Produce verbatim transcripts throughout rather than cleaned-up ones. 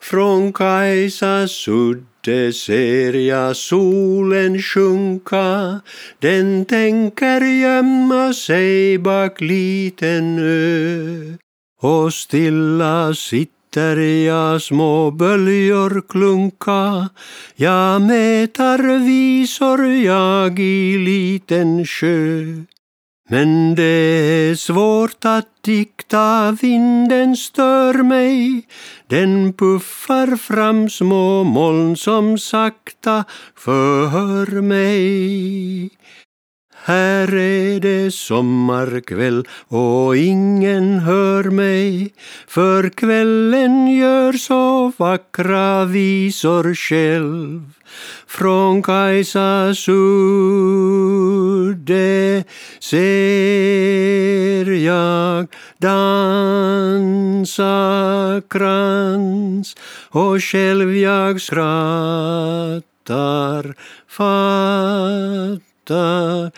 Från Kajsas udde ser jag solen sjunka. Den tänker gömma sig bak liten ö. Och stilla sitter jag, små böljor klunka. Jag mätar visor jag i liten sjö. Men det är svårt att dikta, vinden stör mig. Den puffar fram små moln som sakta förhör mig. Här är det sommarkväll och ingen hör mig. För kvällen gör så vackra visor själv. Från Kajsas udde ser jag dansa krans. Och själv jag skrattar, fattar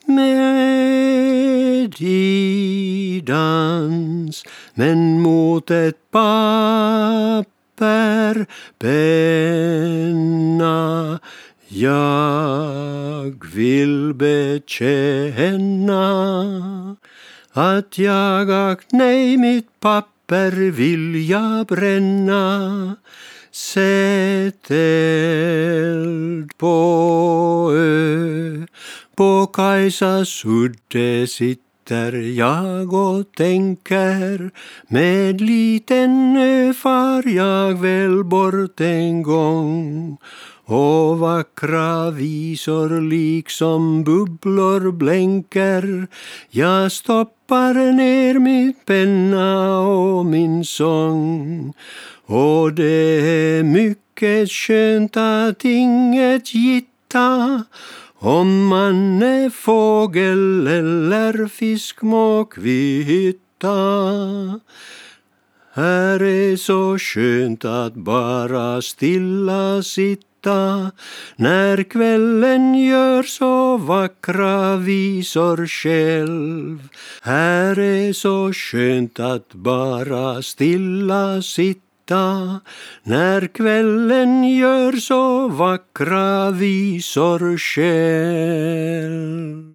med i dans. Men mot ett papper penna jag vill bekänna att jag ack nej, mitt papper vill jag bränna. Sätt eld på ö. På Kajsas udde sitter jag och tänker. Med liten ö far jag väl bort en gång. Och vackra visor liksom bubblor blänker. Jag stoppar ner mitt penna och min sång. Och det är mycket skönt att inget gitta. Om man är fågel eller fisk må kvitta. Här är så skönt att bara stilla sitta. När kvällen gör så vackra visor själv. Här är så skönt att bara stilla sitta. När kvällen gör så vackra visor själv.